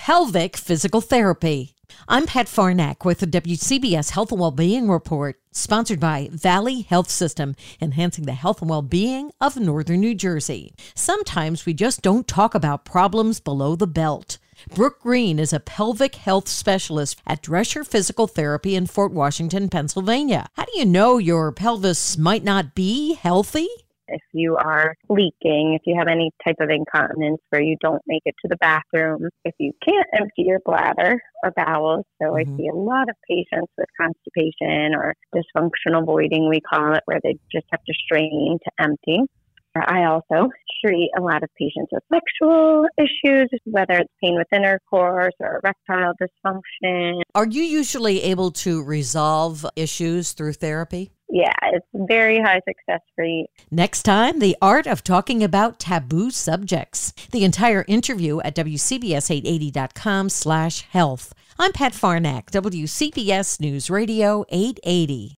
pelvic physical therapy. I'm Pat Farnack with the WCBS Health and Wellbeing Report, sponsored by Valley Health System, enhancing the health and well-being of Northern New Jersey. Sometimes we just don't talk about problems below the belt. Brooke Green is a pelvic health specialist at Drescher Physical Therapy in Fort Washington, Pennsylvania. How do you know your pelvis might not be healthy? If you are leaking, if you have any type of incontinence where you don't make it to the bathroom, if you can't empty your bladder or bowels. So I see a lot of patients with constipation or dysfunctional voiding, we call it, where they just have to strain to empty. I also treat a lot of patients with sexual issues, whether it's pain with intercourse or erectile dysfunction. Are you usually able to resolve issues through therapy? Yeah, it's very high success rate. Next time, the art of talking about taboo subjects. The entire interview at WCBS880.com/health. I'm Pat Farnack, WCBS News Radio 880.